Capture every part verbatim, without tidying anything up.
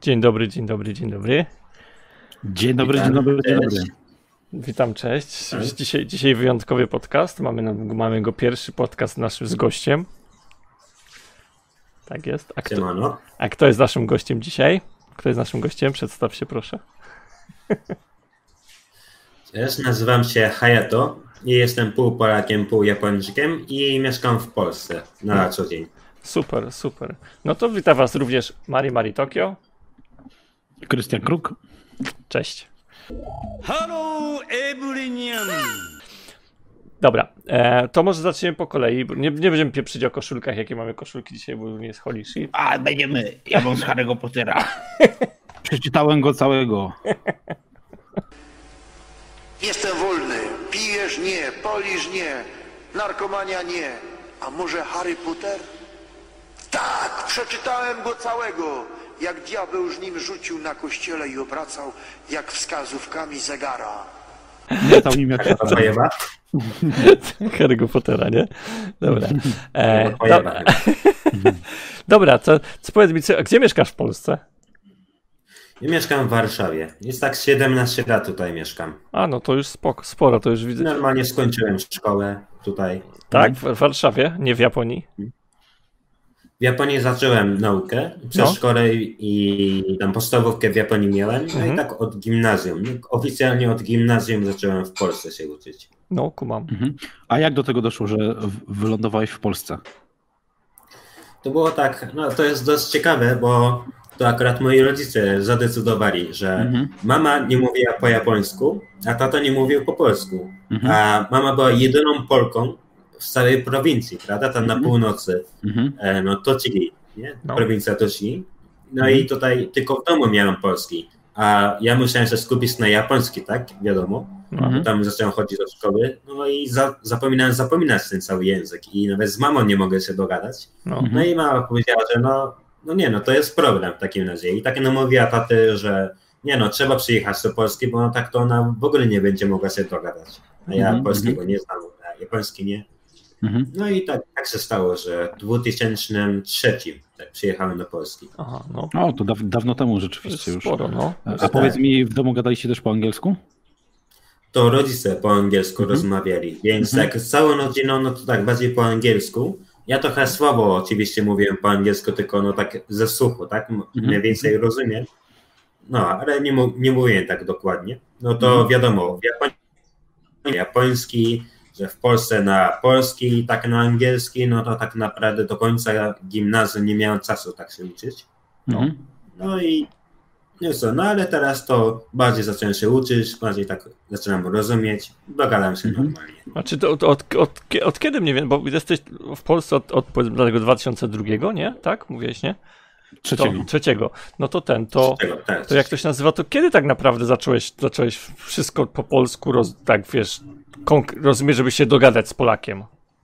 Dzień dobry, dzień dobry, dzień dobry. Dzień dobry, dzień dobry, dzień dobry. Witam, cześć. Dzisiaj, dzisiaj wyjątkowy podcast. Mamy, mamy go pierwszy podcast nasz z gościem. Tak jest. A kto, a kto jest naszym gościem dzisiaj? Kto jest naszym gościem? Przedstaw się, proszę. Cześć, nazywam się Hayato i jestem pół Polakiem, pół Japończykiem i mieszkam w Polsce na co dzień. Super, super. No to witam was również Mari Mari Tokio. Krystian Kruk. Cześć. Hello everyone. Dobra, e, to może zaczniemy po kolei. Nie, nie będziemy pieprzyć o koszulkach, jakie mamy koszulki dzisiaj, bo nie jest Holy Shit. A, będziemy. Ja mam z Harry'ego Pottera. Przeczytałem go całego. Jestem wolny. Pijesz? Nie. Palisz? Nie. Narkomania? Nie. A może Harry Potter? Tak, przeczytałem go całego. Jak diabeł z nim rzucił na kościele i obracał jak wskazówkami zegara. Nie tam nim jak się Harry'ego Pottera, nie? Dobra. E, dobra. Dobra, to, to powiedz mi, co, gdzie mieszkasz w Polsce? Ja mieszkam w Warszawie. Jest tak siedemnaście lat tutaj mieszkam. A, no to już spoko, sporo, to już widzę. Normalnie skończyłem szkołę tutaj. Tak, w Warszawie, nie w Japonii? W Japonii zacząłem naukę przez No. szkołę i tam podstawówkę w Japonii miałem, no Mhm. i tak od gimnazjum. Oficjalnie od gimnazjum zacząłem w Polsce się uczyć. No, kumam. Mhm. A jak do tego doszło, że w- wylądowałeś w Polsce? To było tak, no to jest dość ciekawe, bo to akurat moi rodzice zadecydowali, że Mhm. mama nie mówiła po japońsku, a tato nie mówił po polsku. Mhm. A mama była jedyną Polką w całej prowincji, prawda? Tam Mhm. na północy, Mhm. e, no Tochigi, nie? No. Prowincja Tochigi. No Mhm. i tutaj tylko w domu miałem polski, a ja musiałem się skupić na japoński, tak? Wiadomo. Mhm. Tam zacząłem chodzić do szkoły, no i za, zapominałem zapominać ten cały język i nawet z mamą nie mogę się dogadać. No. No i mama powiedziała, że no, no nie, no to jest problem w takim razie. I tak namówiła taty, że nie no, trzeba przyjechać do Polski, bo no tak to ona w ogóle nie będzie mogła się dogadać. A ja Mhm, polskiego nie znam, a japoński nie. Mhm. No i tak, tak się stało, że w dwa tysiące trzecim tak przyjechałem do Polski. Aha, no. O, to daw- dawno temu To rzeczywiście jest już. sporo, no. A powiedz mi, w domu gadaliście też po angielsku? To rodzice po angielsku Mhm. rozmawiali, więc Mhm. tak z całą rodziną, no to tak bardziej po angielsku. Ja trochę słabo oczywiście mówiłem po angielsku, tylko no tak ze słuchu, tak? M- Mhm. Mniej więcej rozumiem. No, ale nie, mu- nie mówię tak dokładnie. No to Mhm. wiadomo, w Japonii japoński, że w Polsce na polski, tak na angielski, no to tak naprawdę do końca gimnazjum nie miałem czasu tak się uczyć. Mhm. No i no co, no ale teraz to bardziej zacząłem się uczyć, bardziej tak zaczynam rozumieć, dogadam się Mhm. normalnie. Znaczy to od, od, od, od kiedy mniej więcej, bo jesteś w Polsce od, od powiedzmy tego dwa tysiące drugiego, nie? Tak? Mówiłeś, nie? Trzeciego. To, trzeciego. No to ten, to, Trzeciego, tak. to jak to się nazywa, to kiedy tak naprawdę zacząłeś, zacząłeś wszystko po polsku, roz, tak wiesz, konk- rozumiesz, żeby się dogadać z Polakiem?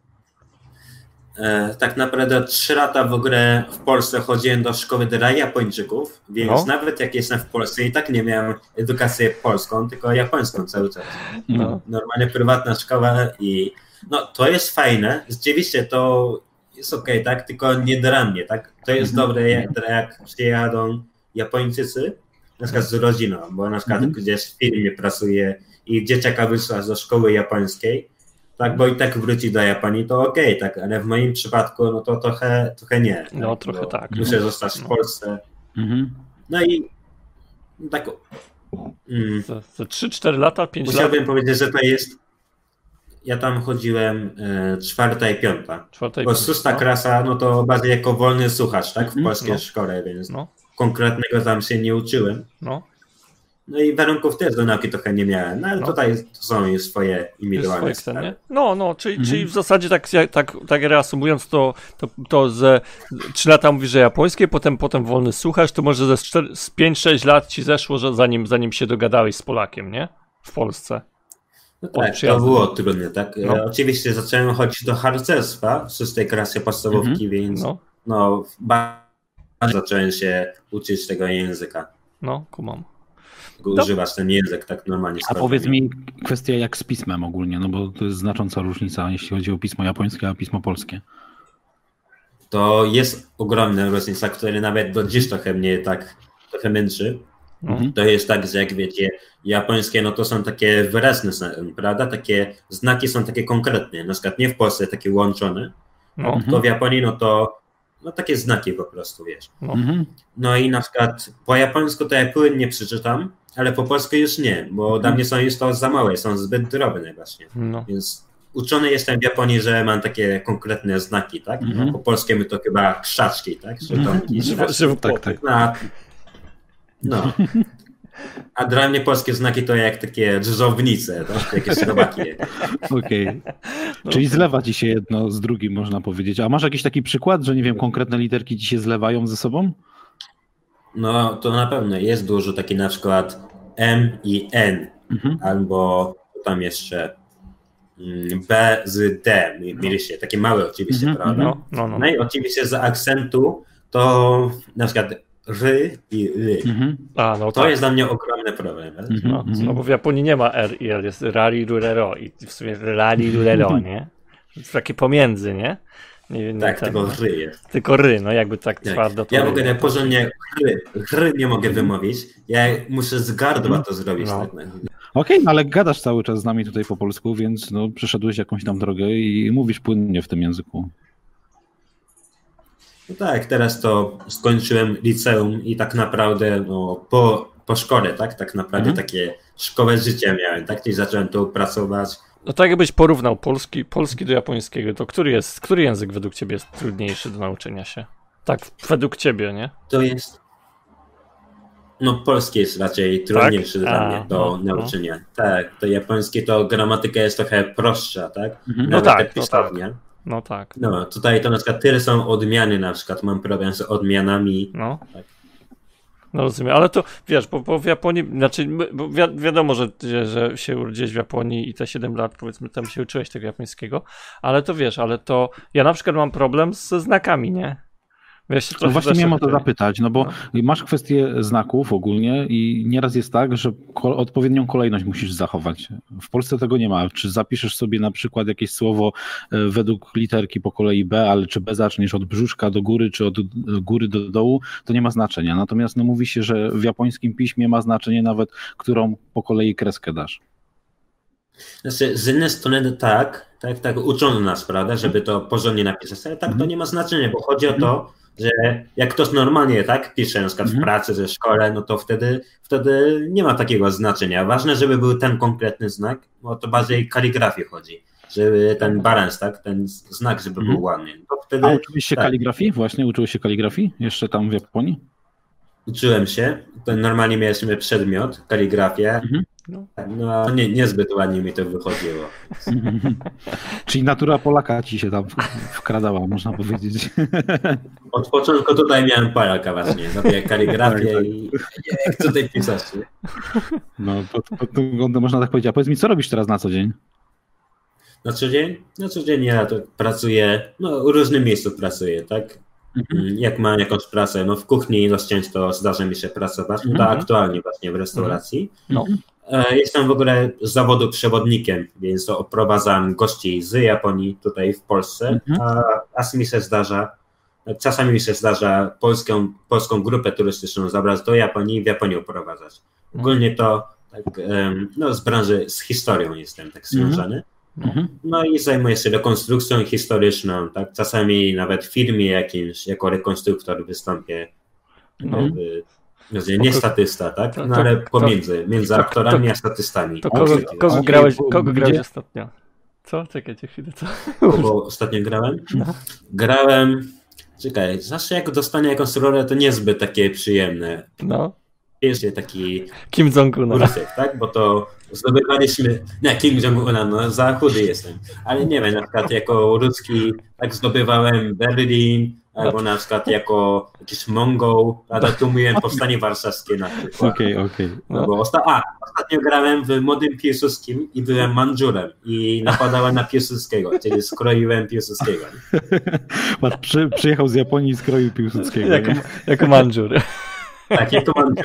E, tak naprawdę trzy lata w ogóle w Polsce chodziłem do szkoły dla Japończyków, więc No. nawet jak jestem w Polsce i tak nie miałem edukację polską, tylko japońską cały czas. No. Normalnie prywatna szkoła i no to jest fajne, rzeczywiście to jest okej, tak, tylko nie dla mnie, tak, to jest Mhm. dobre jak, jak przyjadą Japończycy, na przykład z rodziną, bo na przykład Mhm. gdzieś w firmie pracuję i dzieciaka wyszła do szkoły japońskiej, tak, bo i tak wróci do Japonii, to okej, tak, ale w moim przypadku, no to trochę, trochę nie. No, tak, trochę bo tak. Muszę zostać w No. Polsce, Mhm. no i tak, mm, Za, za trzy cztery lata, pięć lat? musiałbym powiedzieć, że to jest. Ja tam chodziłem e, czwarta i piąta. Czwartej, Bo szósta no. klasa, no to bardziej jako wolny słuchacz, tak? W Mhm. polskiej No. szkole, więc No, konkretnego tam się nie uczyłem. no. No i warunków też do nauki trochę nie miałem. No ale No. tutaj to są już swoje Jest indywidualne swoje ten, nie? sprawy. No, no, czyli, Mhm. czyli w zasadzie tak, tak, tak reasumując to, to, to ze trzy lata mówisz, że japońskie, potem, potem wolny słuchasz, to może ze cztery- z pięć sześć lat ci zeszło, że zanim, zanim się dogadałeś z Polakiem, nie? W Polsce. No Od tak, to przyjazdu. było trudne, tak? E, No. Oczywiście zacząłem chodzić do harcerstwa w szóstej klasie podstawówki, więc No, no bardzo zacząłem się uczyć tego języka. no, kumam. Używać ten język tak normalnie. A sprawnie. powiedz mi kwestia jak z pismem ogólnie, no bo to jest znacząca różnica, jeśli chodzi o pismo japońskie, a pismo polskie. To jest ogromna różnica, która nawet do dziś trochę mnie tak trochę mędrszy, Mhm. to jest tak, że jak wiecie, japońskie no to są takie wyraźne, prawda? Takie znaki są takie konkretne, na przykład nie w Polsce takie łączone, No, tylko w Japonii no to no takie znaki po prostu, wiesz. no. Mhm. No i na przykład po japońsku to ja płynnie przeczytam, ale po polsku już nie, bo dla mnie są już to za małe, są zbyt drobne właśnie. no. Więc uczony jestem w Japonii, że mam takie konkretne znaki, tak? Mhm. Po polskiemu to chyba krzaczki, tak? Żetonki, Żywo, krzaczki. żywo Tak, tak, tak. No, no. A dla mnie polskie znaki to jak takie dżdżownice, tak? Jakieś robaki. Okej. Czyli zlewa ci się jedno z drugim, można powiedzieć. A masz jakiś taki przykład, że nie wiem, konkretne literki ci się zlewają ze sobą? No to na pewno jest dużo taki na przykład M i N, Mhm. albo tam jeszcze mm, B z D, mi- mieliście, takie małe oczywiście, Mhm, prawda? No, no, no. No i oczywiście z akcentu to na przykład ry i ly. Mhm. A, no To tak. jest dla mnie ogromny problem. wiesz? Mhm. No, no bo w Japonii nie ma R i L, jest rari rurero i w sumie rari rurero, nie? Takie pomiędzy, nie? nie, nie Tak, ten, tylko no. ry jest. Tylko ry, no jakby tak Tak. twardo to Ja w ry. ogóle porządnie ry, ry nie mogę wymówić. Ja muszę z gardła to zrobić. No. Tak. Okej, no ale gadasz cały czas z nami tutaj po polsku, więc no, przeszedłeś jakąś tam drogę i mówisz płynnie w tym języku. No tak, teraz to skończyłem liceum i tak naprawdę no, po, po szkole, tak, tak naprawdę Mhm. takie szkołę życia miałem, tak, i zacząłem tu pracować. No tak jakbyś porównał polski, polski do japońskiego, to który jest, który język według ciebie jest trudniejszy do nauczenia się? Tak, według ciebie, nie? To jest, no polski jest raczej trudniejszy Tak? dla A, mnie do no, nauczenia. Tak, to japońskie to gramatyka jest trochę prostsza, tak? Mhm. No Nawet tak, te no pisownie. No tak. No, tutaj to na przykład tyle są odmiany, na przykład mam problem z odmianami. No. Tak. No rozumiem, ale to wiesz, bo, bo w Japonii, znaczy my- bo wi wiadomo, że, że, że się urodziłeś w Japonii i te siedem lat powiedzmy tam się uczyłeś tego japońskiego, ale to wiesz, ale to ja na przykład mam problem ze znakami, nie? Wiesz, No trochę właśnie też miałem o to tutaj- zapytać, no bo masz kwestię znaków ogólnie i nieraz jest tak, że ko- odpowiednią kolejność musisz zachować. W Polsce tego nie ma. Czy zapiszesz sobie na przykład jakieś słowo e, według literki po kolei B, ale czy B zaczniesz od brzuszka do góry, czy od e, góry do dołu, to nie ma znaczenia. Natomiast no, mówi się, że w japońskim piśmie ma znaczenie nawet, którą po kolei kreskę dasz. Znaczy, z jednej strony tak, tak, tak uczono nas, prawda, żeby to porządnie napisać, ale tak to nie ma znaczenia, bo chodzi o to, że jak ktoś normalnie tak pisze, na przykład w Mhm. pracy, ze szkole, no to wtedy, wtedy nie ma takiego znaczenia. Ważne, żeby był ten konkretny znak, bo to bardziej kaligrafii chodzi, żeby ten balans, tak, ten znak, żeby Mhm. był ładny. To wtedy A uczyłeś się tak. kaligrafii? Właśnie uczyłeś się kaligrafii? Jeszcze tam w Japonii? uczyłem się, to normalnie mieliśmy przedmiot, kaligrafię, Mhm. no nie, niezbyt ładnie mi to wychodziło. Czyli natura Polaka ci się tam wkradała, można powiedzieć. Od początku tutaj miałem Polaka właśnie, zrobię kaligrafię Tak, tak. i jak tutaj pisać. Nie? No, pod, pod tym względem można tak powiedzieć. A powiedz mi, co robisz teraz na co dzień? Na co dzień? Na co dzień ja to pracuję, no w różnym miejscu pracuję, tak? Mhm. Jak mam jakąś pracę, no w kuchni dość często zdarza mi się pracować, no to Mhm. aktualnie właśnie w restauracji. No. E, Jestem w ogóle z zawodu przewodnikiem, więc to oprowadzam gości z Japonii tutaj w Polsce, Mhm. a, a mi się zdarza, czasami mi się zdarza polską, polską grupę turystyczną zabrać do Japonii i w Japonii oprowadzać. Ogólnie to tak, em, no, z branży, z historią jestem tak związany. Mhm. No i zajmuję się rekonstrukcją historyczną, tak? Czasami nawet w firmie jakimś, jako rekonstruktor wystąpię. No. Jakby, znaczy, nie statysta, tak? To- No to- ale to- pomiędzy, między to- aktorami to- a statystami. To Tak, kogo, takiego. kogo, Okej, grałeś, bo- kogo grałeś gdzie- ostatnio? Co? Czekajcie chwilę, co? Kogo ostatnio grałem? Grałem, czekaj, zawsze jak dostanie jakąś rolę, to niezbyt takie przyjemne. No. Pierwszy taki Kim Jong-una. Rusek, tak? Bo to zdobywaliśmy, nie, Kim Jong-una, no za chudy jestem, ale nie wiem, na przykład jako ruski, tak zdobywałem Berlin, albo na przykład jako jakiś Mongol, ale tu mówiłem powstanie warszawskie na przykład. Okej, okej. No bo osta- a, ostatnio grałem w Młodym Piłsudskim i byłem Mandżurem i napadałem na Piłsudskiego, czyli skroiłem Piłsudskiego. Patrz, przy, przyjechał z Japonii i skroił Piłsudskiego. Jako, nie? jako Mandżur. Tak, jako Mandżur.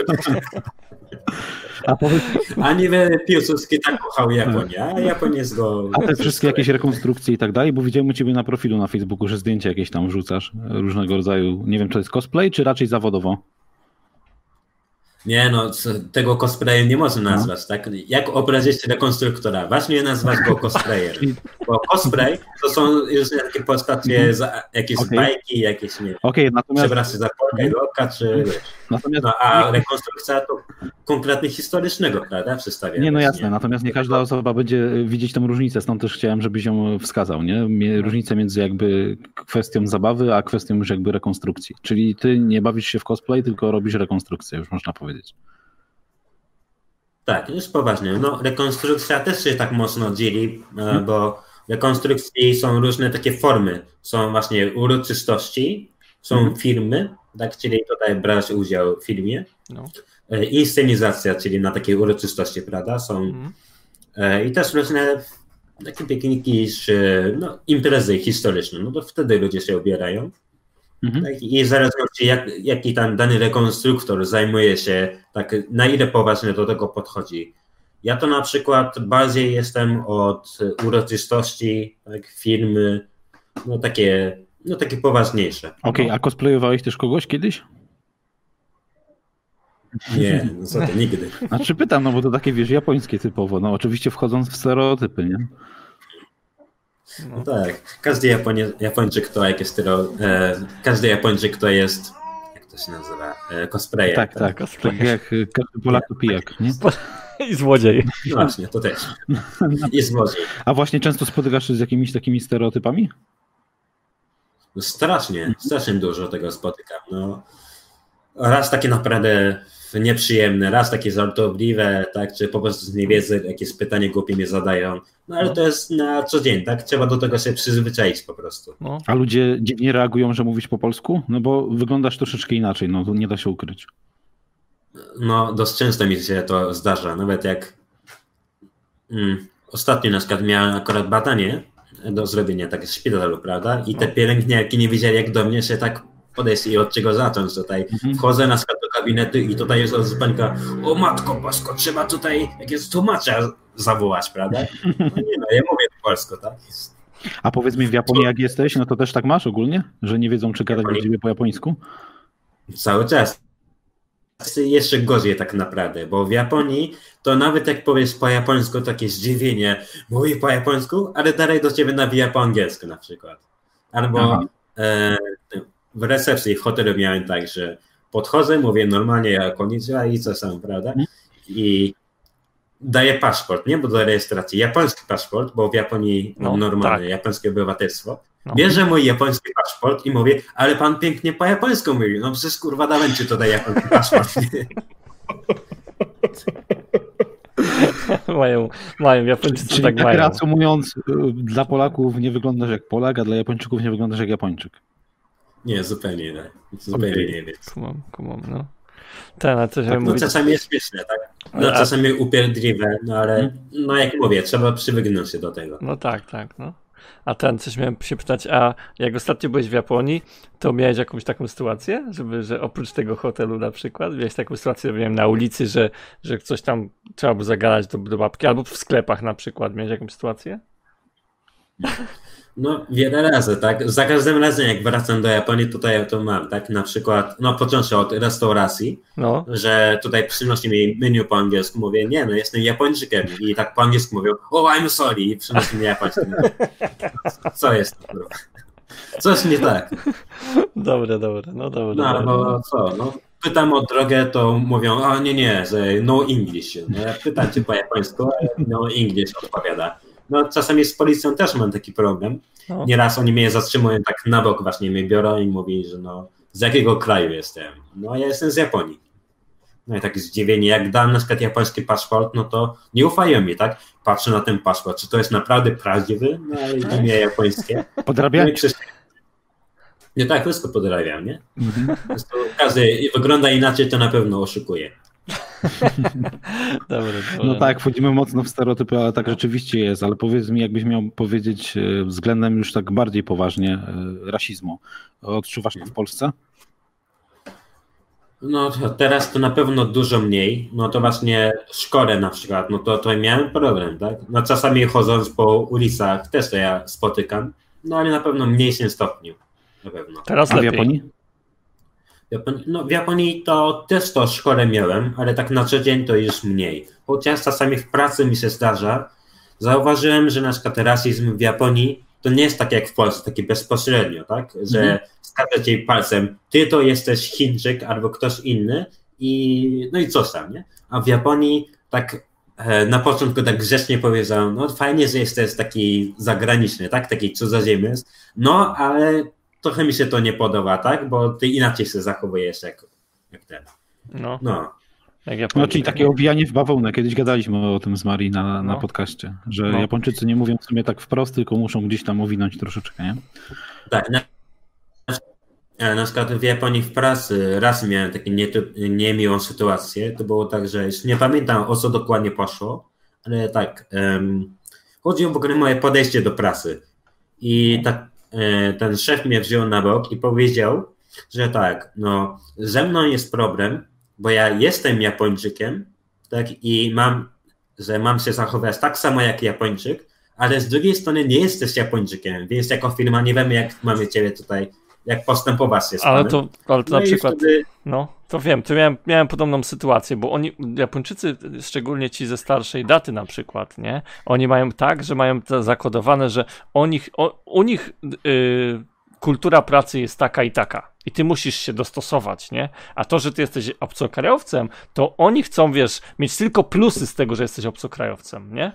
A, powiedz, A niewiele Piłsudski tak kochał Japonię, a Japonia jest go... a te wszystkie jakieś rekonstrukcje i tak dalej, bo widziałem u ciebie na profilu na Facebooku, że zdjęcia jakieś tam wrzucasz, różnego rodzaju, nie wiem, czy to jest cosplay, czy raczej zawodowo? Nie no, tego cosplayu nie można nazwać, no. tak? Jak obrazić rekonstruktora? Ważnie nazwać go cosplayer. Bo cosplay to są już takie postacie, za, jakieś okay. bajki, jakieś, nie okay, natomiast... przebrać się za Polkę, Loka, czy wiesz. Natomiast... No, a rekonstrukcja to konkretnie historycznego, prawda? Przedstawia. Nie, no jasne, nie? Natomiast nie każda osoba będzie widzieć tę różnicę, stąd też chciałem, żebyś ją wskazał, nie? Różnicę między jakby kwestią zabawy, a kwestią już jakby rekonstrukcji. Czyli ty nie bawisz się w cosplay, tylko robisz rekonstrukcję, już można powiedzieć. Tak, już poważnie. No, rekonstrukcja też się tak mocno dzieli, hmm. bo w rekonstrukcji są różne takie formy. Są właśnie uroczystości, są hmm. filmy, tak, czyli tutaj brać udział w filmie. No. Inscenizacja, czyli na takiej uroczystości, prawda, są hmm. i też różne takie pikniki, no, imprezy historyczne, no to wtedy ludzie się ubierają. Mhm. Tak, i w zależności jak, jaki tam dany rekonstruktor zajmuje się, tak na ile poważnie do tego podchodzi. Ja to na przykład bardziej jestem od uroczystości, tak, filmy, no takie, no takie poważniejsze. Okej, okay, a cosplayowałeś też kogoś kiedyś? Nie, no co to, nigdy. Znaczy pytam, no bo to takie, wiesz, japońskie typowo, no oczywiście wchodząc w stereotypy, nie? No tak, każdy Japonie, Japończyk to jak jest styro, e, każdy Japończyk to jest, jak to się nazywa, e, cosplayer. Tak, tak, tak, cosplayer. Tak jak każdy Polak to pijak, nie? I złodziej. No właśnie, to też. I złodziej. A właśnie często spotykasz się z jakimiś takimi stereotypami? No strasznie, strasznie dużo tego spotykam. No, raz takie naprawdę nieprzyjemne, raz takie żartobliwe, tak, czy po prostu z niewiedzy jakieś pytanie głupie mnie zadają. No ale no. to jest na co dzień, tak? Trzeba do tego się przyzwyczaić po prostu. No. A ludzie dziwnie reagują, że mówisz po polsku? No bo wyglądasz troszeczkę inaczej, no to nie da się ukryć. No dość często mi się to zdarza, nawet jak mm, ostatnio na przykład miałem akurat badanie do zrobienia tak w szpitalu, prawda? I te pielęgniarki nie wiedzieli, jak do mnie się tak podejść i od czego zacząć tutaj. Mhm. Wchodzę na przykład do gabinetu i tutaj jest osłonka, o matko bosko, trzeba tutaj jakiegoś tłumacza zawołać, prawda? No nie no, ja mówię po polsku, tak? A powiedz mi, w Japonii jak jesteś, no to też tak masz ogólnie? Że nie wiedzą, czy gadać do ciebie po japońsku? Cały czas. Jeszcze gorzej tak naprawdę, bo w Japonii to nawet jak powiesz po japońsku, takie zdziwienie, mówi po japońsku, ale dalej do ciebie nawija po angielsku na przykład. Albo e, w recepcji w hotelu miałem tak, że podchodzę, mówię normalnie jak konnichiwa i co sam, prawda? I daję paszport, nie? Bo do rejestracji. Japoński paszport, bo w Japonii no, normalne, tak. japońskie obywatelstwo. No. Bierze mój japoński paszport i mówię, ale pan pięknie po japońsku mówi. No przecież kurwa dałem ci tutaj japoński paszport. mają, mają, Japończycy Czyli tak tak mają. reasumując, dla Polaków nie wyglądasz jak Polak, a dla Japończyków nie wyglądasz jak Japończyk. Nie, zupełnie nie. Zupełnie okay. nie wiem. Kumam, kumam, no. Ten, a co tak, no mówić... czasami jest śmieszne, tak? No, a... czasami upierdliwe, no ale hmm? no jak mówię, trzeba przywyknąć się do tego. No tak, tak, no. A ten, coś miałem się pytać, a jak ostatnio byłeś w Japonii, to miałeś jakąś taką sytuację, żeby, że oprócz tego hotelu na przykład, miałeś taką sytuację, nie wiem, na ulicy, że, że coś tam trzeba było zagadać do, do babki, albo w sklepach na przykład, miałeś jakąś sytuację? No wiele razy, tak? Za każdym razem jak wracam do Japonii, tutaj to mam, tak? Na przykład, no począwszy od restauracji, no. że tutaj przynosi mi menu po angielsku, mówię, nie no, jestem Japończykiem i tak po angielsku mówią, oh I'm sorry i przynosi mi japoński. Co jest to? Coś nie tak. Dobre, dobre, no dobre. No, dobre. no co, no pytam o drogę, to mówią, a nie, nie, że no English. No ja pytam cię po japońsku, a no English odpowiada. No czasami z policją też mam taki problem. No. Nieraz oni mnie zatrzymują tak na bok, właśnie mnie biorą i mówią, że no z jakiego kraju jestem? No ja jestem z Japonii. No i takie zdziwienie, jak dam na przykład japoński paszport, no to nie ufają mi, tak? Patrzę na ten paszport, czy to jest naprawdę prawdziwy? No ale imię japońskie. Podrabiam? No nie tak, wszystko podrabiam, nie? Mm-hmm. Każdy wygląda inaczej, to na pewno oszukuje. Dobre, dobre. No tak, wchodzimy mocno w stereotypy, ale tak rzeczywiście jest, ale powiedz mi, jakbyś miał powiedzieć względem już tak bardziej poważnie rasizmu. Odczuwasz to w Polsce? No teraz to na pewno dużo mniej, no to właśnie w szkole na przykład, no to, to miałem problem, tak? No czasami chodząc po ulicach też to ja spotykam, no ale na pewno w mniejszym stopniu, na pewno. Teraz A lepiej. w Japonii? W Japonii, no w Japonii to też to w szkole miałem, ale tak na co dzień to już mniej. Chociaż czasami w pracy mi się zdarza, zauważyłem, że na przykład rasizm w Japonii to nie jest tak jak w Polsce, taki bezpośrednio, tak? Że mm. wskazać jej palcem, ty to jesteś Chińczyk albo ktoś inny i no i coś tam, nie? A w Japonii tak e, na początku tak grzecznie powiedział, no fajnie, że jesteś taki zagraniczny, tak? Taki cudzoziemiec, no ale trochę mi się to nie podoba, tak? Bo ty inaczej się zachowujesz jak, jak ten. No. No. Jak ja No, czyli takie obijanie w bawełnę. Kiedyś gadaliśmy o tym z Marii na, na No. podcaście, że No. Japończycy nie mówią w sumie tak wprost, tylko muszą gdzieś tam owinąć troszeczkę, nie? Tak, na, na przykład w Japonii w pracy raz miałem taką nie, niemiłą sytuację. To było tak, że już nie pamiętam, o co dokładnie poszło, ale tak, um, chodzi o w ogóle moje podejście do pracy. I tak, e, ten szef mnie wziął na bok i powiedział, że tak, no ze mną jest problem, bo ja jestem Japończykiem, tak, i mam, że mam się zachować tak samo jak Japończyk, ale z drugiej strony nie jesteś Japończykiem, więc jako firma nie wiemy, jak mamy ciebie tutaj, jak postępować się z Ale panem. to, ale to No na i przykład, wtedy- no to wiem, to miałem, miałem podobną sytuację, bo oni, Japończycy, szczególnie ci ze starszej daty na przykład, nie? Oni mają tak, że mają to zakodowane, że o nich, o, u nich yy, kultura pracy jest taka i taka i ty musisz się dostosować, nie? A to, że ty jesteś obcokrajowcem, to oni chcą, wiesz, mieć tylko plusy z tego, że jesteś obcokrajowcem, nie?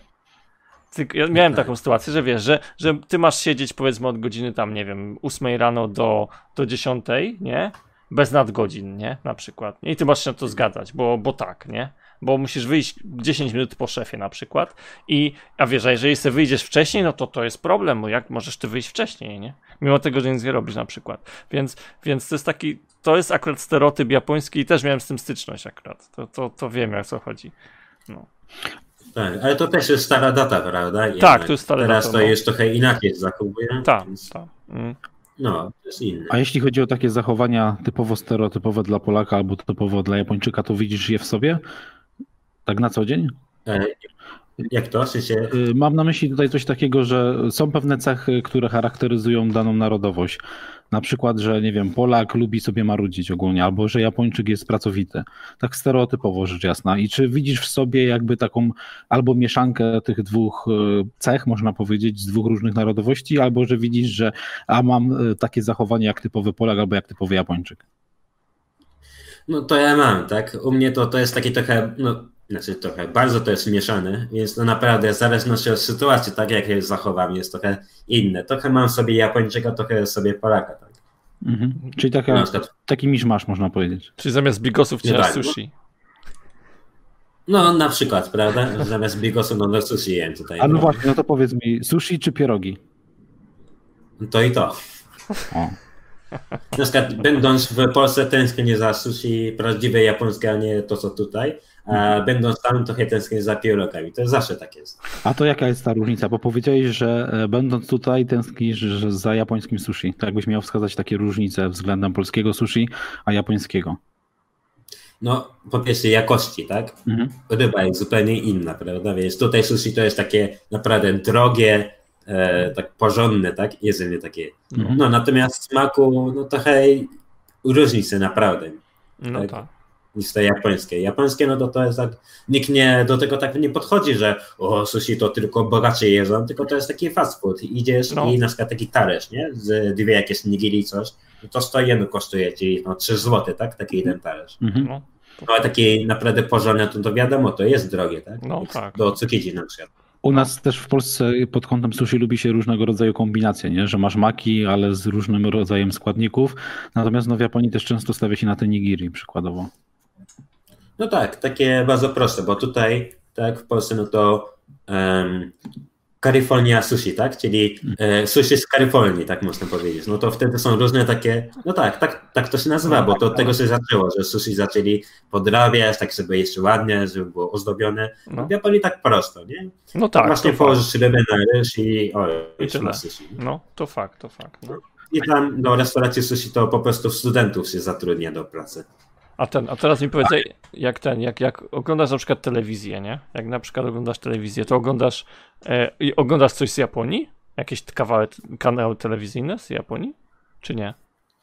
Ja miałem taką sytuację, że wiesz, że, że ty masz siedzieć powiedzmy od godziny tam, nie wiem, ósmej rano do, do dziesiątej, nie? Bez nadgodzin, nie? Na przykład. I ty masz się na to zgadzać, bo, bo tak, nie? Bo musisz wyjść dziesięć minut po szefie na przykład i, a wiesz, a jeżeli sobie wyjdziesz wcześniej, no to to jest problem, bo jak możesz ty wyjść wcześniej, nie? Mimo tego, że nic nie robisz na przykład. Więc, więc to jest taki, to jest akurat stereotyp japoński i też miałem z tym styczność akurat. To, to, to wiem, jak co chodzi. No. Tak, ale to też jest stara data, prawda? Jednak. Tak, to jest stara Teraz data, to no. jest trochę inaczej zachowuje. Tak, więc- tak. Mm. No, to jest inne. A jeśli chodzi o takie zachowania typowo stereotypowe dla Polaka albo typowo dla Japończyka, to widzisz je w sobie? Tak na co dzień? E, jak to? W sensie, Y, Mam na myśli tutaj coś takiego, że są pewne cechy, które charakteryzują daną narodowość. Na przykład, że nie wiem, Polak lubi sobie marudzić ogólnie, albo że Japończyk jest pracowity. Tak stereotypowo rzecz jasna. I czy widzisz w sobie jakby taką albo mieszankę tych dwóch y, cech, można powiedzieć, z dwóch różnych narodowości, albo że widzisz, że a mam y, takie zachowanie jak typowy Polak, albo jak typowy Japończyk. no to ja mam, tak? U mnie to, to jest takie trochę, no, znaczy trochę, bardzo to jest mieszane, więc to naprawdę w zależności od sytuacji, tak jak je zachowam, jest trochę inne. Trochę mam sobie Japończyka, trochę sobie Polaka, tak? Mhm. Czyli taka, Na przykład, taki miszmasz, można powiedzieć. Czyli zamiast bigosów Nie cię tak, sushi. no na przykład, prawda? Zamiast bigosu, no do sushi jem tutaj. A no właśnie, no to powiedz mi, sushi czy pierogi? To i to. O. Na przykład będąc w Polsce tęsknię za sushi prawdziwe japońskie, a nie to co tutaj, a będąc tam trochę tęsknię za pierogami. To zawsze tak jest. A to jaka jest ta różnica? Bo powiedziałeś, że e, będąc tutaj tęsknisz że za japońskim sushi. To jakbyś miał wskazać takie różnice względem polskiego sushi, a japońskiego? No, po pierwsze jakości, tak? Mhm. Ryba jest zupełnie inna, prawda? Więc tutaj sushi to jest takie naprawdę drogie, e, tak porządne, tak? Jedzenie takie. Mhm. No, natomiast smaku, no trochę różnice naprawdę. No Tak. tak. Niż te japońskie. Japońskie, no to to jest tak, nikt nie, do tego tak nie podchodzi, że o, sushi to tylko bogacze jedzą, tylko to jest taki fast food. Idziesz No. i na przykład taki talerz, nie? Z dwie jakieś nigiri, coś, no to sto jenów kosztuje, czyli no trzy złote, tak? Taki jeden talerz. Mhm. No, No ale taki naprawdę porządny, to, to wiadomo, to jest drogie, tak? no tak. Do Tsukiji na przykład. U nas też w Polsce pod kątem sushi lubi się różnego rodzaju kombinacje, nie? Że masz maki, ale z różnym rodzajem składników. Natomiast no, w Japonii też często stawia się na te nigiri przykładowo. No tak, takie bardzo proste, bo tutaj, tak, w Polsce, no to um, California sushi, tak? Czyli e, sushi z Kalifornii, tak można powiedzieć. No to wtedy są różne takie, no tak, tak, tak to się nazywa, bo to od tego się zaczęło, że sushi zaczęli podrabiać, tak żeby jeszcze ładnie, żeby było ozdobione. No, W Japonii tak prosto, nie? no tak, Właśnie to fakt. położysz rybę na ryż i o, już tyle. masz sushi. No, to fakt, to fakt. No. I tam do restauracji sushi to po prostu studentów się zatrudnia do pracy. A ten, a teraz mi powiedz, jak ten, jak, jak oglądasz na przykład telewizję, nie? Jak na przykład oglądasz telewizję, to oglądasz e, i oglądasz coś z Japonii? Jakieś kawałek, kanały telewizyjne z Japonii? Czy nie?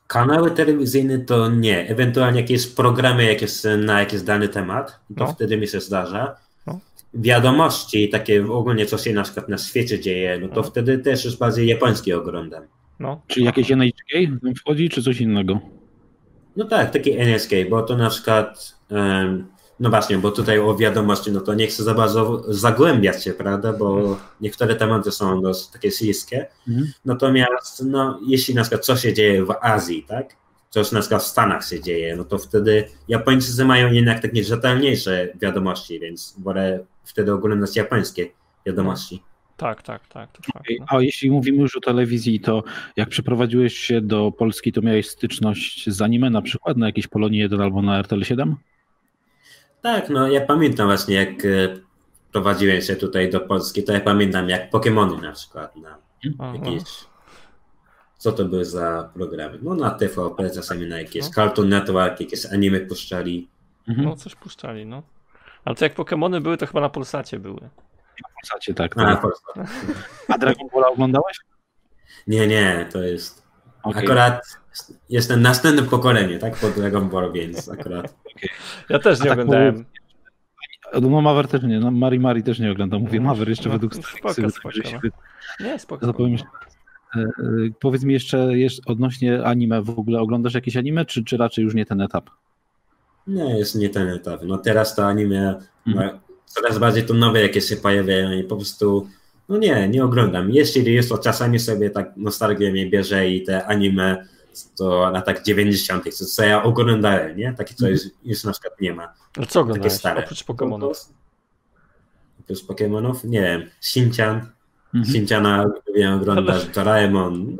Kanały telewizyjne to nie, ewentualnie jakieś programy jakieś na jakiś dany temat, to No. wtedy mi się zdarza. No. Wiadomości, takie ogólnie co się na przykład na świecie dzieje, no to No. wtedy też już bardziej japońskie oglądam. No. Czy jakieś N H K tam wchodzi, czy coś innego? No tak, taki N S K, bo to na przykład, um, no właśnie, bo tutaj o wiadomości, no to nie chcę za bardzo zagłębiać się, prawda, bo niektóre tematy są dość takie śliskie. Mhm. Natomiast, no, jeśli na przykład co się dzieje w Azji, tak, coś na przykład w Stanach się dzieje, no to wtedy Japończycy mają jednak takie rzetelniejsze wiadomości, więc wolę wtedy oglądać japońskie wiadomości. Tak, tak, tak. To fakt, no. A jeśli mówimy już o telewizji, to jak przeprowadziłeś się do Polski, to miałeś styczność z anime na przykład na jakiejś Polonii jeden albo na R T L siedem? Tak, no ja pamiętam właśnie, jak e, prowadziłem się tutaj do Polski, to ja pamiętam jak Pokemony na przykład, na Aha. jakieś, co to były za programy? No na T V P, czasami na jakieś No. Cartoon Network, jakieś anime puszczali. Mhm. No, coś puszczali, no. Ale to jak Pokemony były, to chyba na Polsacie były. W Polsacie, tak. A, tak. Polska. A Dragon Balla oglądałeś? Nie, nie, to jest Okay. akurat jestem następne pokolenie, tak, po Dragon Ball, więc akurat. Ja też nie A tak oglądałem. No Maver też nie, no Mari Mari też nie oglądam. Mówię No, Maver jeszcze no, według spoko, statystyk, spoko, że się no. wy- Nie, spoko. zapowiem jeszcze. E, e, Powiedz mi jeszcze, jeszcze odnośnie anime, w ogóle oglądasz jakieś anime, czy, czy raczej już nie ten etap? Nie, jest nie ten etap. No teraz to anime, no, Mhm. coraz bardziej to nowe jakieś się pojawiają i po prostu, no nie, nie oglądam. Jeśli jest to czasami sobie tak nostalgia mnie bierze i te anime to na tak dziewięćdziesiątych, co, co ja oglądałem, nie? Takie co już, już na przykład nie ma. Ale co Takie oglądałeś stare. oprócz Pokemonów? Oprócz Pokemonów? Nie wiem, Shinchan. Mhm. Shinchana lubię oglądać, Doraemon.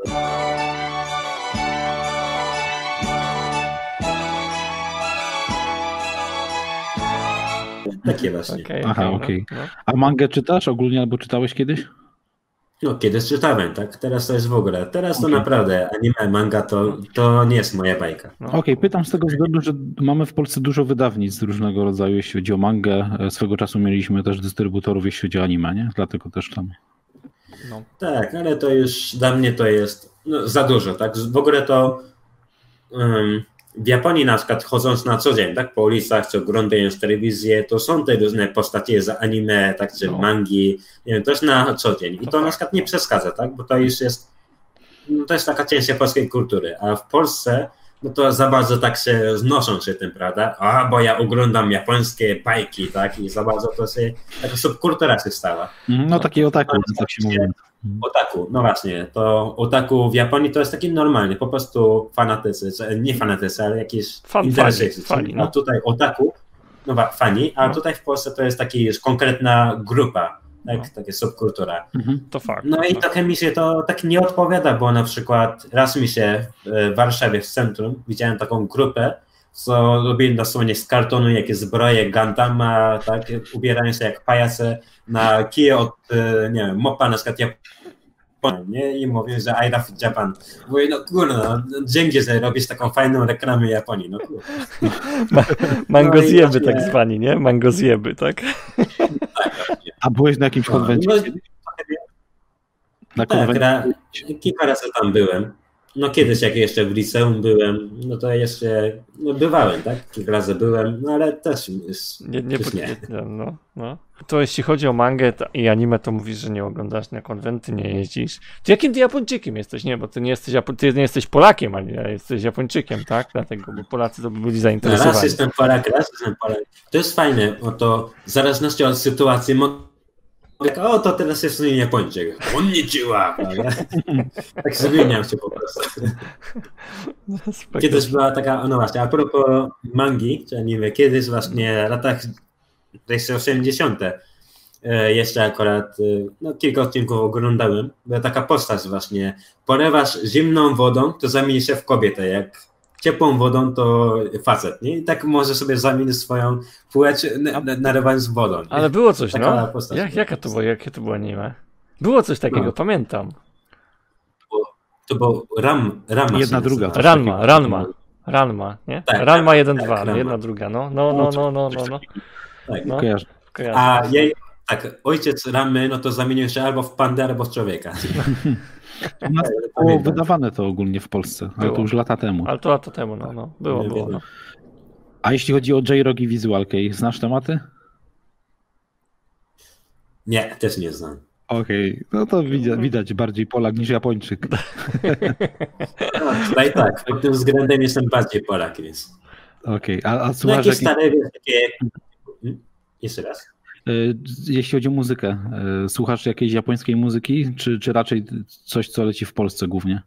Takie właśnie. Okej, Aha, okej, okej. no, no. A mangę czytasz ogólnie, albo czytałeś kiedyś? No, kiedyś czytałem, tak? Teraz to jest w ogóle. Teraz to Okej. naprawdę anime, manga to, to nie jest moja bajka. No. Okej, pytam z tego względu, że mamy w Polsce dużo wydawnictw różnego rodzaju, jeśli chodzi o mangę. E, Swego czasu mieliśmy też dystrybutorów, jeśli chodzi o anime, nie? Dlatego też tam. No. Tak, ale to już dla mnie to jest no, za dużo, tak? W ogóle to um, w Japonii na przykład chodząc na co dzień, tak? Po ulicach, czy oglądając telewizję, to są te różne postacie z anime, tak? Czy No. mangi, nie wiem, to jest na co dzień. I To to na tak, przykład nie no. przeszkadza, tak? Bo to już jest, no, to jest taka część polskiej kultury, a w Polsce no to za bardzo tak się znoszą się tym, prawda? A, bo ja oglądam japońskie bajki, tak? I za bardzo to się, taka subkultura się stała. Mhm, No takie otaku, tak się mówi. Otaku, no właśnie, to otaku w Japonii to jest taki normalny, po prostu fanatycy, czy nie fanatycy, ale jakieś Fan- interesy. fani, fani, no. A tutaj otaku, no wa- fani, a No. tutaj w Polsce to jest taki już konkretna grupa, tak, No. taka subkultura. Mhm. To fakt. No i no. trochę mi się to tak nie odpowiada, bo na przykład raz mi się w Warszawie w centrum widziałem taką grupę, co robili dosłownie z kartonu jakieś zbroje Gundama, tak, ubierają się jak pajace na kije od, e, nie wiem, mopa na przykład Japonii, nie? I mówią, że I love Japan. Mówię, no kurno, no, dzięki, że robisz taką fajną reklamę Japonii, no kurno. Ma, mangozjeby No i tak właśnie- zwani, nie? Mangozjeby, tak? A byłeś na jakimś No, konwencie? no, kiedyś? Na Tak, konwencie? ra, kilka razy tam byłem. No kiedyś jak jeszcze w liceum byłem, no to jeszcze no, bywałem, tak? Kilka razy byłem, no ale też już, Nie, nie, już nie. nie. No, no. To jeśli chodzi o mangę to- i anime, to mówisz, że nie oglądasz na konwenty, nie jeździsz. Ty jakim ty Japończykiem jesteś? Nie, bo ty nie jesteś, Japo- ty nie jesteś Polakiem, ale jesteś Japończykiem, tak? Dlatego, bo Polacy to by byli Raz zainteresowani. jestem Polak, raz jestem Polak. To jest fajne, no to w zależności od sytuacji mogę, o to teraz jest nie Japończyk. Konnichiwa, prawda? Tak zmieniam się po prostu. Spoko. Kiedyś była taka, no właśnie, a propos mangi, czy anime, kiedyś właśnie w latach osiemdziesiątych e, jeszcze akurat e, no, kilka odcinków oglądałem, była taka postać właśnie, polewasz zimną wodą, to zamieni się w kobietę, jak ciepłą wodą to facet, nie? I tak może sobie zamienić swoją płeć, na- na- nalewając wodą. Nie? Ale było coś, Taka no. postać Jak, była. jaka to było, jakie to było anime? Było coś takiego, No. pamiętam. To był Ram, Rama. Jedna, się druga. nazywa. Ranma, Ranma. Ranma, nie? Tak, Ranma tak, jeden tak, dwa, no Ranma. jedna, druga, no, no, no, no, no, no, no. Tak. no. Kojarzę. Kojarzę. A jej tak, ojciec Ramy, no to zamienił się albo w pandę, albo w człowieka. U nas było wydawane to ogólnie w Polsce, ale Było. to już lata temu. Ale to lata temu, no, no. Było, Nie było. wiem. No. A jeśli chodzi o J-Rock i Visual Kei, znasz tematy? Nie, też nie znam. Okej, okay. No to widać, widać bardziej Polak niż Japończyk. No, tutaj tak, pod tym względem jestem bardziej Polak, więc. Okej, okay. a, a No słuchasz jakieś jakich... stare, wiesz, takie... Hmm? Jeszcze raz. Jeśli chodzi o muzykę, słuchasz jakiejś japońskiej muzyki, czy, czy raczej coś, co leci w Polsce głównie?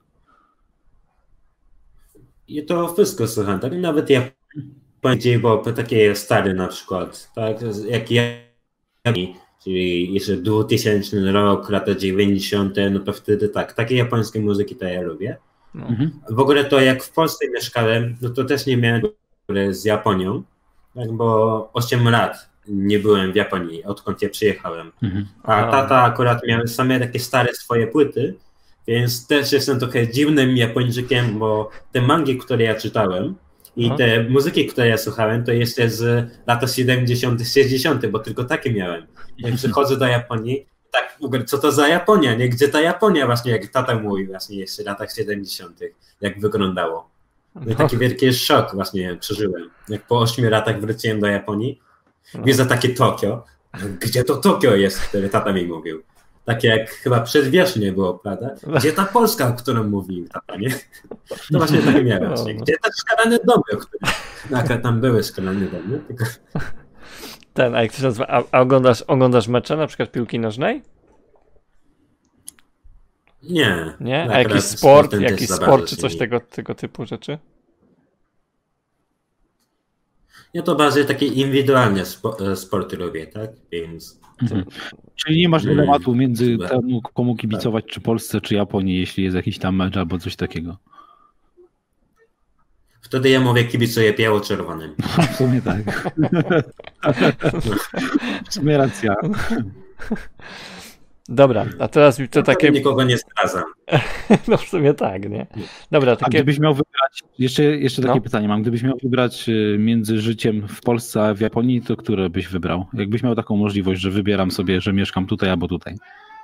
I to wszystko słucham, tak? Nawet ja bardziej, bo takie stare na przykład, tak? Jak ja, czyli jeszcze dwutysięczny rok, lata dziewięćdziesiąte, no to wtedy tak, takie japońskie muzyki to ja lubię. No. W ogóle to jak w Polsce mieszkałem, no to też nie miałem z Japonią, tak? Bo osiem lat nie byłem w Japonii, odkąd ja przyjechałem. Mhm. A tata akurat miał same takie stare swoje płyty, więc też jestem trochę dziwnym Japończykiem, bo te mangi, które ja czytałem i Aha. te muzyki, które ja słuchałem, to jeszcze z lat siedemdziesiątych, sześćdziesiątych, bo tylko takie miałem. Jak przychodzę do Japonii, tak w ogóle co to za Japonia, nie? Gdzie ta Japonia właśnie, jak tata mówi właśnie jeszcze w latach siedemdziesiątych, jak wyglądało. No i taki wielki szok właśnie przeżyłem. Jak po ośmiu latach wróciłem do Japonii, widzę takie Tokio. Gdzie to Tokio jest, które tata mi mówił? Takie jak chyba przedwiośnie było, prawda? Gdzie ta Polska, o którą mówił tata, nie? To właśnie takie miałem właśnie. Gdzie te szklane domy, o których no, tam były szklane domy? Tylko... Ten, a jak to się nazywa? A, a oglądasz, oglądasz mecze, na przykład piłki nożnej? Nie. Nie? A Akurat jakiś sport, sportem jakiś też za sport bardzo czy się coś nie- tego, tego typu rzeczy? Ja to bardziej takie indywidualne spo, sporty lubię, tak? Więc Mhm. Czyli nie masz Mm. dylematu między Super. temu, komu kibicować, czy Polsce, czy Japonii, jeśli jest jakiś tam mecz albo coś takiego. wtedy ja mówię kibicuję biało-czerwonym. W sumie tak. W sumie racja. Dobra, a teraz mi to To takie... nikogo nie zdradzam. No w sumie tak, nie? Dobra, A takie... gdybyś miał wybrać, jeszcze, jeszcze takie No. pytanie mam, gdybyś miał wybrać y, między życiem w Polsce a w Japonii, to które byś wybrał? Jakbyś miał taką możliwość, że wybieram sobie, że mieszkam tutaj albo tutaj.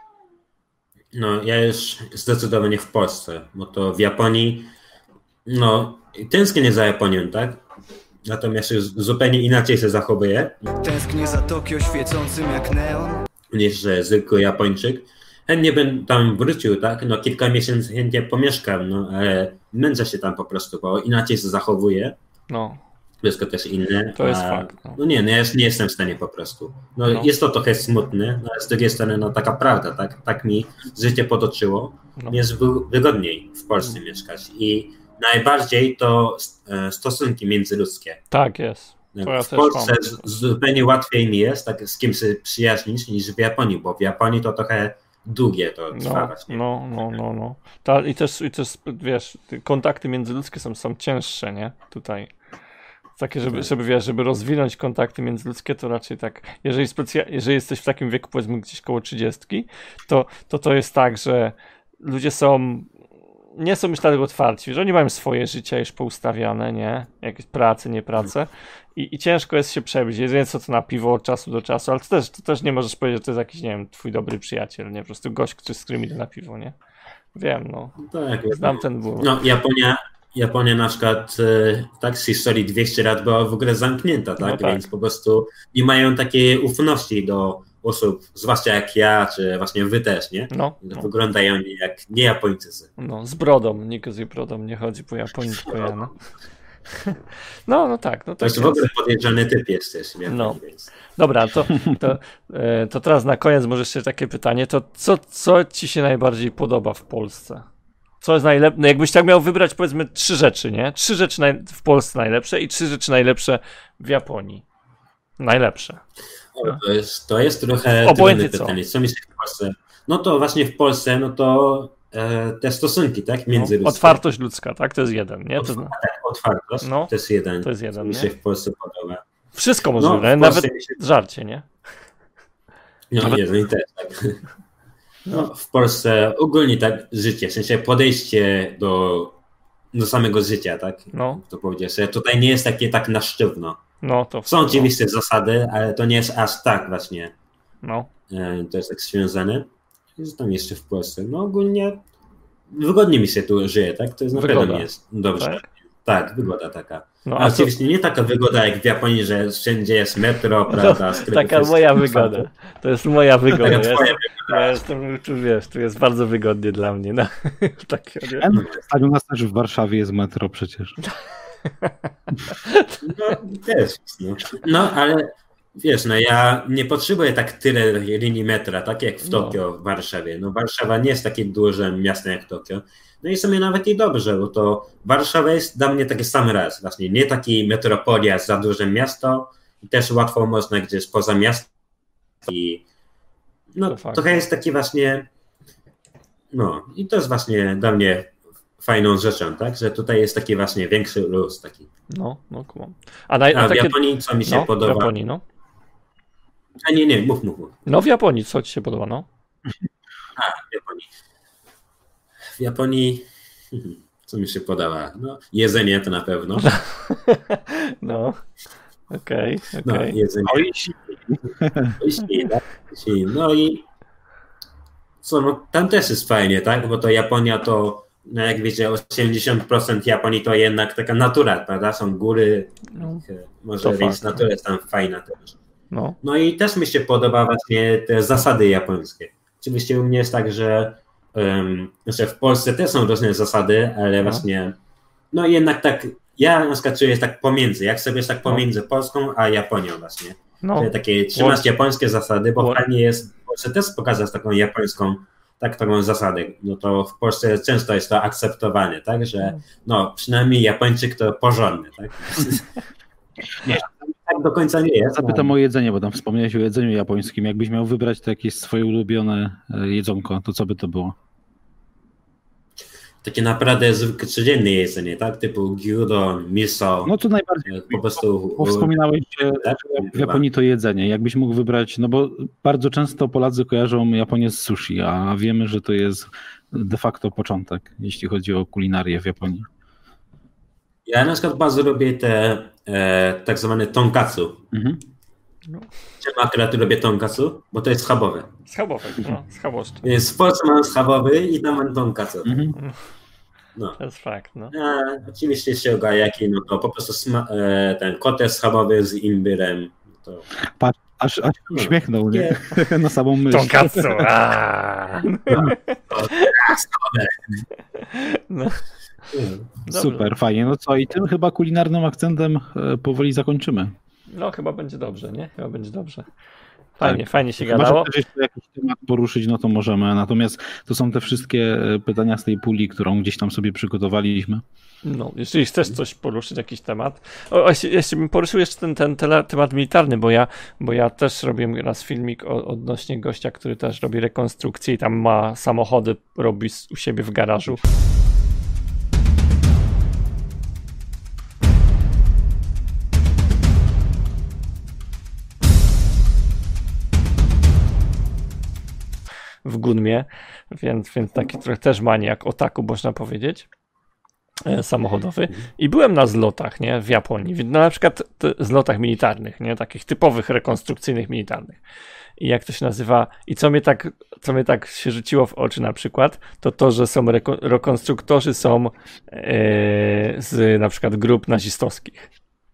No, ja już zdecydowanie w Polsce, bo to w Japonii, no, tęsknię za Japonią, tak? Natomiast już zupełnie inaczej się zachowuję Tęsknię za Tokio świecącym jak neon. niż że zwykły Japończyk. Chętnie bym tam wrócił, tak? No, kilka miesięcy chętnie pomieszkam, no, ale męczę się tam po prostu, bo inaczej się zachowuję. No, Wszystko też inne. To jest a, fakt, no. No nie, no ja już nie jestem w stanie po prostu. No, No. jest to trochę smutne, no, ale z drugiej strony no taka prawda, tak? Tak mi życie potoczyło. No. Jest wy- wygodniej w Polsce mieszkać i najbardziej to e, stosunki międzyludzkie. tak jest. To ja W też Polsce mam. z- zupełnie łatwiej mi jest tak z kim się przyjaźnić niż w Japonii, bo w Japonii to trochę długie to trwa No, właśnie. no, no, no, no. Ta, i, też, I też, wiesz, te kontakty międzyludzkie są, są cięższe, nie? Tutaj. Takie, żeby, żeby, wiesz, żeby rozwinąć kontakty międzyludzkie, to raczej tak, jeżeli, specja- jeżeli jesteś w takim wieku, powiedzmy gdzieś koło trzydziestki, to, to to jest tak, że ludzie są, nie są już tak otwarci, że oni mają swoje życie już poustawiane, nie? Jakieś prace, nie prace i, i ciężko jest się przebić. Jedzenie co to na piwo od czasu do czasu, ale to też, to też nie możesz powiedzieć, że to jest jakiś, nie wiem, twój dobry przyjaciel, nie? Po prostu gość, który z którym idę na piwo, nie? Wiem, no. Tak, Znam ten ból. No, Japonia, Japonia na przykład e, tak z historii dwieście lat była w ogóle zamknięta, tak? No tak. Więc po prostu nie mają takiej ufności do osób, zwłaszcza jak ja, czy właśnie wy też, nie? No, no. Wyglądają jak nie Japończycy. No, z brodą, nikt z brodą nie chodzi po Japonii, tylko ja, no. No, no tak, no To tak jest w jest. ogóle podejrzany typ jesteś. w Japonii, No. więc. Dobra, to, to, e, to teraz na koniec może jeszcze takie pytanie, to co, co ci się najbardziej podoba w Polsce? Co jest najlepsze? No jakbyś tak miał wybrać powiedzmy trzy rzeczy, nie? Trzy rzeczy naj... w Polsce najlepsze i trzy rzeczy najlepsze w Japonii. Najlepsze. O, to, jest, to jest trochę Obojętnie trudne co. pytanie. Co myślisz w Polsce? No to właśnie w Polsce, no to e, te stosunki, tak? No, Międzyludzkie. otwartość ludzka, tak? To jest jeden, nie? To, zna... Tak, otwartość. No, to jest jeden. to jest jeden, mi nie? się w Polsce podoba. Wszystko No, możliwe, w Polsce nawet mi się- żarcie, nie? No, Ale- jeden też, tak. No, w Polsce ogólnie tak życie, w sensie podejście do, do samego życia, tak? No. To powiedzieć, że tutaj nie jest takie tak na sztywno. No, to Są oczywiście zasady, ale to nie jest aż tak właśnie No. E, to jest tak związane. Jest tam jeszcze w Polsce. No ogólnie wygodnie mi się tu żyje, tak? To jest naprawdę Wygoda. nie jest dobrze. Tak? Tak, wygoda taka. No, A a co, oczywiście nie taka wygoda jak w Japonii, że wszędzie jest metro, prawda? sklepy taka wszystko moja otwarte. wygoda. To jest moja wygoda. Taka Ja twoja jestem, ja jestem, tu wiesz, tu jest bardzo wygodnie dla mnie. No. Tak, nie? Tak, u nas też w Warszawie jest metro przecież. No też. No. no ale wiesz, no ja nie potrzebuję tak tyle linii metra, tak jak w No. Tokio, w Warszawie. No Warszawa nie jest takie duże miasto jak Tokio. No i w sumie nawet i dobrze, bo to Warszawa jest dla mnie taki sam raz. Właśnie nie taki metropolia, za duże miasto i też łatwo można gdzieś poza miastem. I no To fakt. trochę jest taki właśnie, no i to jest właśnie dla mnie fajną rzeczą, tak, że tutaj jest taki właśnie większy luz taki. No, no, kumam. A, na, A a w takie... Japonii co mi się no, podoba? w Japonii, no. A nie, nie, mów, mów, mów. No w Japonii, co ci się podoba, no? W Japonii. W Japonii, co mi się podoba? No, jedzenie to na pewno. No, okej, No, okej. jedzenie. O, i si- I si, tak? I si. No i co, no, tam też jest fajnie, tak? Bo to Japonia to, no jak wiecie, osiemdziesiąt procent Japonii to jednak taka natura, prawda? Są góry, No, może To więc fakt, natura jest tam fajna też. no, No i też mi się podoba właśnie te zasady japońskie. Oczywiście u mnie jest tak, że um, znaczy w Polsce też są różne zasady, ale No. właśnie no jednak tak, ja na przykład czuję tak pomiędzy, jak sobie jest tak pomiędzy Polską a Japonią właśnie. no, Czyli takie trzymać Łącz- japońskie zasady, bo Łącz- fajnie jest w Polsce też pokazać taką japońską, tak taką zasadę. No to w Polsce często jest to akceptowane, tak, że no przynajmniej Japończyk to porządny, tak? Nie, tak do końca nie jest. Zapytam o jedzenie, bo tam wspomniałeś o jedzeniu japońskim. Jakbyś miał wybrać to jakieś swoje ulubione e, jedzonko, to co by to było? Takie naprawdę zwykłe codzienne jedzenie, tak? Typu gyudon, miso, No to najbardziej, po prostu... bo wspominałeś, że tak? w Japonii to jedzenie. Jakbyś mógł wybrać, no bo bardzo często Polacy kojarzą Japonię z sushi, a wiemy, że to jest de facto początek, jeśli chodzi o kulinarię w Japonii. Ja na przykład bardzo lubię te e, tak zwane tonkatsu. Mhm. Czemu akurat lubię tonkatsu? Bo to jest schabowe. schabowe, no, schaboszcze. Więc w Polsce mam schabowy i tam mam tonkatsu. Mhm. No. To jest fakt, no. A, oczywiście shiogayaki, no to po prostu sma- e, ten kotel schabowy z imbirem. To... Patrz, aż, aż uśmiechnął, nie? Na samą myśl. Tonkatsu, aaa. No, dobrze. Super, fajnie. No co, i tym chyba kulinarnym akcentem e, powoli zakończymy. No chyba będzie dobrze, nie? Chyba będzie dobrze. Fajnie, Tak. fajnie się Chyba, że gadało. chcesz jeszcze jakiś temat poruszyć, no to możemy. Natomiast to są te wszystkie e, pytania z tej puli, którą gdzieś tam sobie przygotowaliśmy. No, jeżeli chcesz coś poruszyć, jakiś temat. O, o, jeśli, jeśli bym poruszył jeszcze ten, ten tele, temat militarny, bo ja, bo ja też robiłem raz filmik o, odnośnie gościa, który też robi rekonstrukcję i tam ma samochody, robi s- u siebie w garażu. W Gunmie, więc, więc taki trochę też maniak otaku, można powiedzieć. e, samochodowy i byłem na zlotach, nie, w Japonii, w- no, na przykład t- zlotach militarnych, nie, takich typowych rekonstrukcyjnych militarnych. I jak to się nazywa, i co mnie tak, co mnie tak się rzuciło w oczy na przykład, to to, że są reko- rekonstruktorzy są e, z na przykład grup nazistowskich.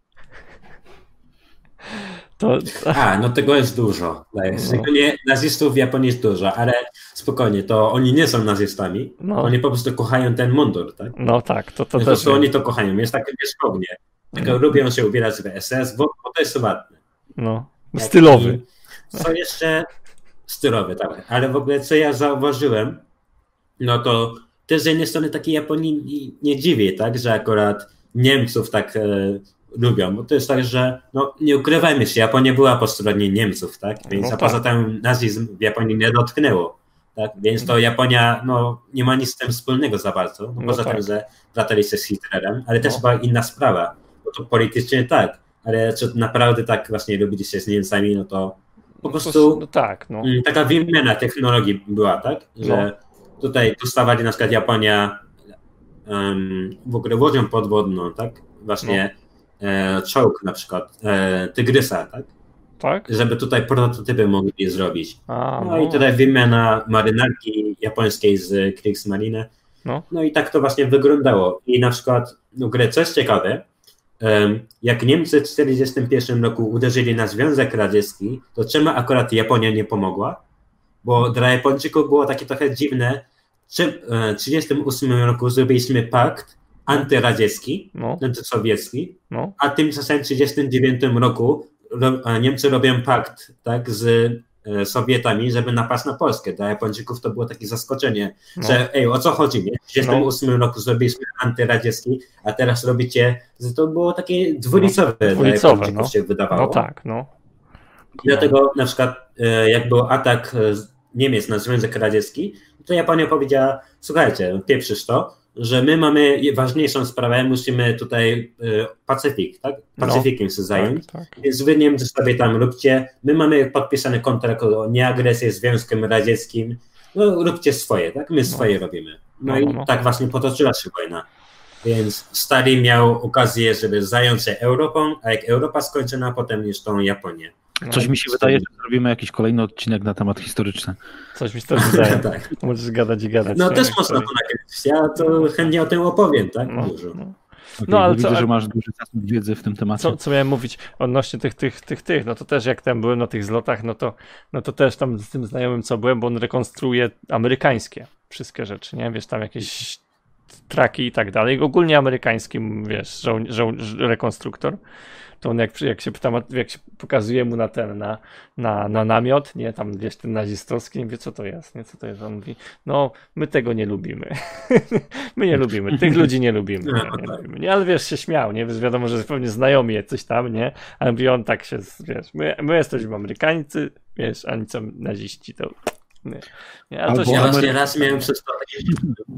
To, A, no tego jest dużo. Nie, nazistów w Japonii jest dużo, ale spokojnie, to oni nie są nazistami, No. oni po prostu kochają ten mundur, tak? no tak, to, to Po też prostu wiem. oni to kochają, jest takie wierzchownie. Tak lubią się ubierać w S S, bo, bo to jest ładne. no, stylowy. I co jeszcze? Stylowy, tak. Ale w ogóle co ja zauważyłem, no to też z jednej strony takiej Japonii nie dziwię, tak, że akurat Niemców tak e, lubią, bo to jest tak, że no nie ukrywajmy się, Japonia była po stronie Niemców, tak, więc No a tak. poza tym nazizm w Japonii nie dotknęło, tak, więc to Japonia no nie ma nic z tym wspólnego za bardzo, no, No poza tak. tym, że bratali się z Hitlerem, ale też No. była inna sprawa, bo to politycznie tak, ale czy naprawdę tak właśnie lubili się z Niemcami, no to po prostu No tak, no. mm, taka wymiana technologii była, tak? Że tutaj dostawali na przykład Japonia um, w ogóle łodzią podwodną, tak? Właśnie e, czołg na przykład, e, Tygrysa, tak? Tak? żeby tutaj prototypy mogli zrobić. A, No i tutaj wymiana marynarki japońskiej z Kriegsmarine. No. No i tak to właśnie wyglądało. I na przykład w grze, co jest ciekawe, jak Niemcy w tysiąc dziewięćset czterdziestym pierwszym roku uderzyli na Związek Radziecki, to czemu akurat Japonia nie pomogła? Bo dla Japończyków było takie trochę dziwne. W tysiąc dziewięćset trzydziestym ósmym roku zrobiliśmy pakt antyradziecki, No. antysowiecki, No. a tymczasem w tysiąc dziewięćset trzydziestym dziewiątym roku ro, Niemcy robią pakt, tak, z e, Sowietami, żeby napaść na Polskę. Dla Japończyków to było takie zaskoczenie, No. że ej, o co chodzi, nie? W tysiąc dziewięćset trzydziestym ósmym roku zrobiliśmy antyradziecki, a teraz robicie, że to było takie dwulicowe, No, dla dwulicowe, Japończyków no. się wydawało. No tak, no. I dlatego na przykład e, jak był atak e, z Niemiec na Związek Radziecki, to Japonia powiedziała, słuchajcie, pieprzysz to, że my mamy ważniejszą sprawę, musimy tutaj e, Pacyfik, tak? Pacyfikiem się zająć, Tak, tak. więc wy Niemcy sobie tam róbcie, my mamy podpisany kontrakt o nieagresję z Związkiem Radzieckim, no róbcie swoje, tak? My swoje robimy. No, No, i no, no. tak właśnie potoczyła się wojna. Więc Stalin miał okazję, żeby zająć się Europą, a jak Europa skończona, potem już tą Japonię. No, Coś mi się wydaje, że zrobimy jakiś kolejny odcinek na temat historyczny. Coś mi się też wydaje. Tak. Możesz gadać i gadać. No nie? też można to nagrać. Ja to chętnie o tym opowiem, tak? No, Dużo. no. Okay, No, ale widzę, co- że masz duży zasób wiedzy w tym temacie. Co, co miałem mówić odnośnie tych, tych, tych, tych, no to też jak tam byłem na tych zlotach, no to, no to też tam z tym znajomym co byłem, bo on rekonstruuje amerykańskie wszystkie rzeczy, nie? Wiesz, tam jakieś traki i tak dalej. Ogólnie amerykańskim, wiesz, żoł, żoł, rekonstruktor. To on jak, jak się pytam, jak się pokazuje mu na ten, na, na, na namiot, nie, tam gdzieś ten nazistowski, nie wie co to jest, nie, co to jest, on mówi, no, my tego nie lubimy, my nie lubimy, tych ludzi nie lubimy, nie, nie lubimy, nie, ale wiesz, się śmiał, nie, wiesz, wiadomo, że pewnie znajomi coś tam, nie, ale mówi, on tak się, wiesz, my, my jesteśmy Amerykańcy, wiesz, a oni są naziści, to nie, nie, ale to Albo się... Ja Amery- właśnie raz miałem przez to taki...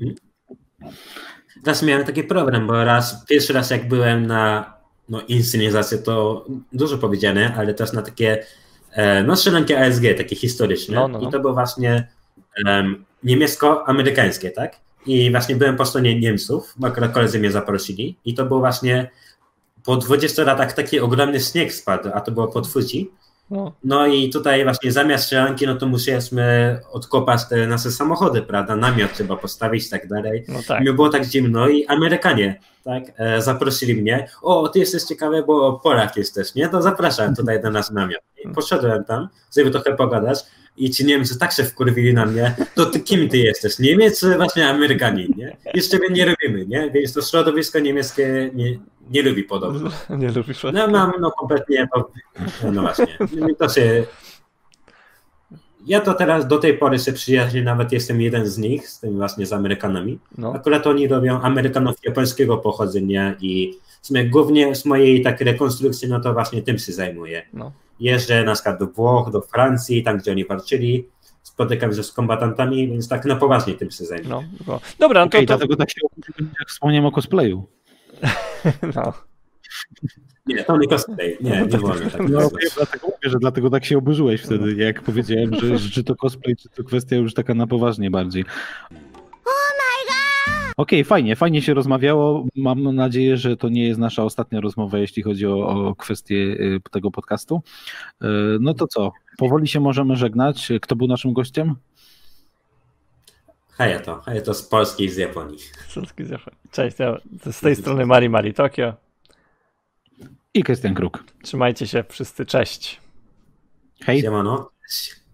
Raz miałem taki problem, bo raz, pierwszy raz jak byłem na no, inscenizację, to dużo powiedziane, ale też na takie e, no strzelanki A S G, takie historyczne. No, no, no. I to było właśnie um, niemiecko-amerykańskie, tak? I właśnie byłem po stronie Niemców, bo akurat koledzy mnie zaprosili i to było właśnie po dwudziestu latach taki ogromny śnieg spadł, a to było pod Fuji. No, No i tutaj właśnie zamiast strzelanki, no to musieliśmy odkopać te nasze samochody, prawda? Namiot trzeba postawić i tak dalej. no tak, I mi było tak zimno i Amerykanie, tak, e, zaprosili mnie. O, ty jesteś ciekawy, bo Polak jesteś, nie? To zapraszam tutaj do nas namiot. I poszedłem tam, żeby trochę pogadać i ci Niemcy tak się wkurwili na mnie. To ty kim ty jesteś? Niemiec czy właśnie Amerykanin, nie? Już ciebie nie robimy, nie? Więc to środowisko niemieckie nie, nie lubi podobno. nie lubisz. No mam, no kompletnie, to, no właśnie. To się... Ja to teraz do tej pory się przyjaźnię, nawet jestem jeden z nich, z tymi właśnie z Amerykanami. No. Akurat oni robią Amerykanów japońskiego pochodzenia i w sumie głównie z mojej takiej rekonstrukcji, no to właśnie tym się zajmuję. No. Jeżdżę na przykład do Włoch, do Francji, tam gdzie oni walczyli, spotykam się z kombatantami, więc tak na poważnie tym się zajmuję. No, no. Dobra, no to, Okej, to... dlatego tak się oburzyłem, jak wspomniałem o cosplayu. No. Nie, to nie cosplay, nie, nie wolno tak No, nazywać. okej, dlatego mówię, że dlatego tak się oburzyłeś wtedy, jak powiedziałem, że, że czy to cosplay, czy to kwestia już taka na poważnie bardziej. Okej, fajnie, fajnie się rozmawiało. Mam nadzieję, że to nie jest nasza ostatnia rozmowa, jeśli chodzi o, o kwestię y, tego podcastu. Y, No to co, powoli się możemy żegnać. Kto był naszym gościem? Hayato, Hayato z Polski i z Japonii. Cześć, to to z tej strony Mari Mari Tokio. I Krystian Kruk. Trzymajcie się wszyscy, cześć. Hej. Siemano.